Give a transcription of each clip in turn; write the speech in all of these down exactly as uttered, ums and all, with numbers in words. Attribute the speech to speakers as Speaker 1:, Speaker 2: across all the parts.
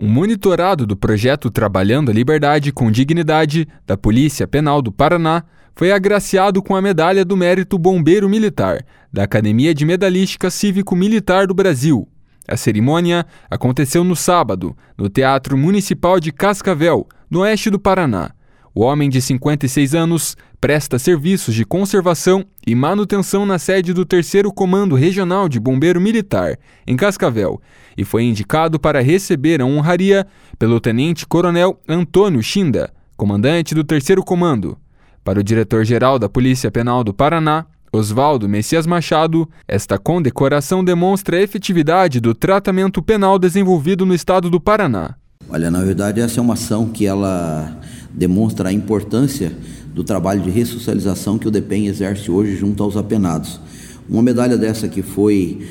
Speaker 1: Um monitorado do projeto Trabalhando a Liberdade com Dignidade da Polícia Penal do Paraná foi agraciado com a Medalha do Mérito Bombeiro Militar da Academia de Medalística Cívico-Militar do Brasil. A cerimônia aconteceu no sábado, no Teatro Municipal de Cascavel, no oeste do Paraná. O homem de cinquenta e seis anos presta serviços de conservação e manutenção na sede do terceiro Comando Regional de Bombeiro Militar, em Cascavel, e foi indicado para receber a honraria pelo Tenente-Coronel Antônio Chinda, comandante do terceiro Comando. Para o diretor-geral da Polícia Penal do Paraná, Oswaldo Messias Machado, esta condecoração demonstra a efetividade do tratamento penal desenvolvido no estado do Paraná.
Speaker 2: Olha, na verdade, essa é uma ação que ela demonstra a importância do trabalho de ressocialização que o DEPEN exerce hoje junto aos apenados. Uma medalha dessa que foi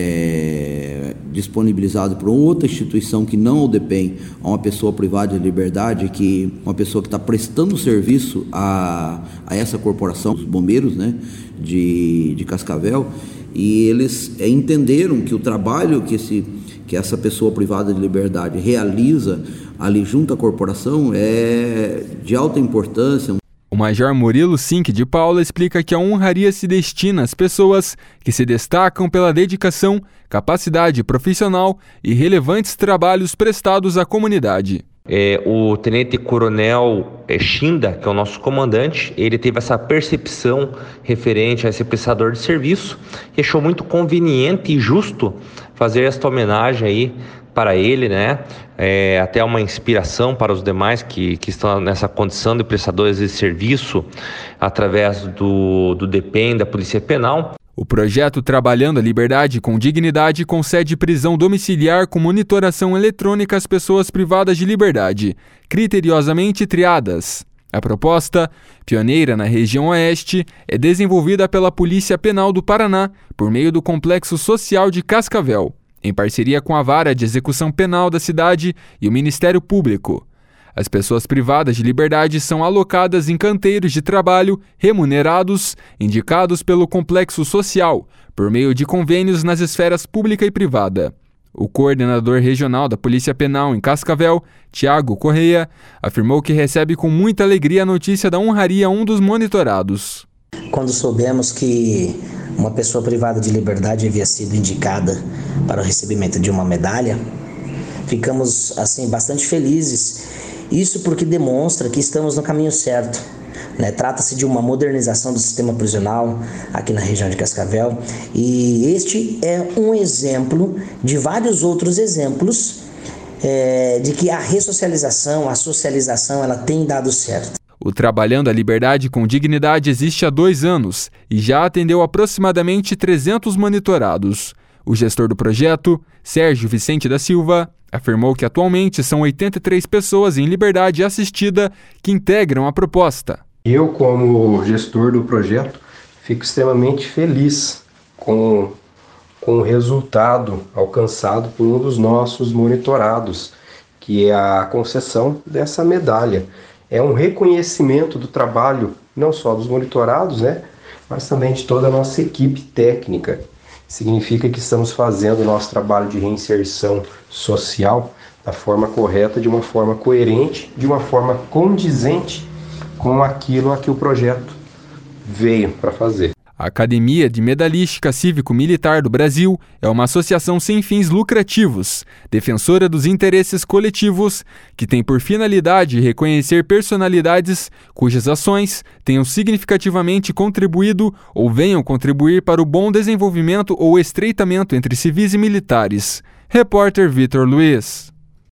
Speaker 2: é, disponibilizada por outra instituição que não o DEPEN, a uma pessoa privada de liberdade, que uma pessoa que está prestando serviço a, a essa corporação, os bombeiros, né, de, de Cascavel, e eles é, entenderam que o trabalho que, esse, que essa pessoa privada de liberdade realiza ali junto à corporação é de alta importância.
Speaker 1: O Major Murilo Sink de Paula explica que a honraria se destina às pessoas que se destacam pela dedicação, capacidade profissional e relevantes trabalhos prestados à comunidade.
Speaker 3: É, o Tenente-Coronel Chinda, que é o nosso comandante, ele teve essa percepção referente a esse prestador de serviço e achou muito conveniente e justo fazer esta homenagem aí para ele, né? É, até uma inspiração para os demais que, que estão nessa condição de prestadores de serviço através do, do DEPEN, da Polícia Penal.
Speaker 1: O projeto Trabalhando a Liberdade com Dignidade concede prisão domiciliar com monitoração eletrônica às pessoas privadas de liberdade, criteriosamente triadas. A proposta, pioneira na região oeste, é desenvolvida pela Polícia Penal do Paraná por meio do Complexo Social de Cascavel, em parceria com a Vara de Execução Penal da cidade e o Ministério Público. As pessoas privadas de liberdade são alocadas em canteiros de trabalho remunerados, indicados pelo Complexo Social, por meio de convênios nas esferas pública e privada. O coordenador regional da Polícia Penal em Cascavel, Tiago Correia, afirmou que recebe com muita alegria a notícia da honraria a um dos monitorados.
Speaker 4: Quando soubemos que uma pessoa privada de liberdade havia sido indicada para o recebimento de uma medalha, ficamos assim bastante felizes. Isso porque demonstra que estamos no caminho certo, né? Trata-se de uma modernização do sistema prisional aqui na região de Cascavel, e este é um exemplo de vários outros exemplos é, de que a ressocialização, a socialização, ela tem dado certo.
Speaker 1: O Trabalhando a Liberdade com Dignidade existe há dois anos e já atendeu aproximadamente trezentos monitorados. O gestor do projeto, Sérgio Vicente da Silva, afirmou que atualmente são oitenta e três pessoas em liberdade assistida que integram a proposta.
Speaker 5: Eu, como gestor do projeto, fico extremamente feliz com, com o resultado alcançado por um dos nossos monitorados, que é a concessão dessa medalha. É um reconhecimento do trabalho, não só dos monitorados, né, mas também de toda a nossa equipe técnica. Significa que estamos fazendo o nosso trabalho de reinserção social da forma correta, de uma forma coerente, de uma forma condizente com aquilo a que o projeto veio para fazer.
Speaker 1: A Academia de Medalística Cívico-Militar do Brasil é uma associação sem fins lucrativos, defensora dos interesses coletivos, que tem por finalidade reconhecer personalidades cujas ações tenham significativamente contribuído ou venham contribuir para o bom desenvolvimento ou estreitamento entre civis e militares. Repórter Vitor Luiz.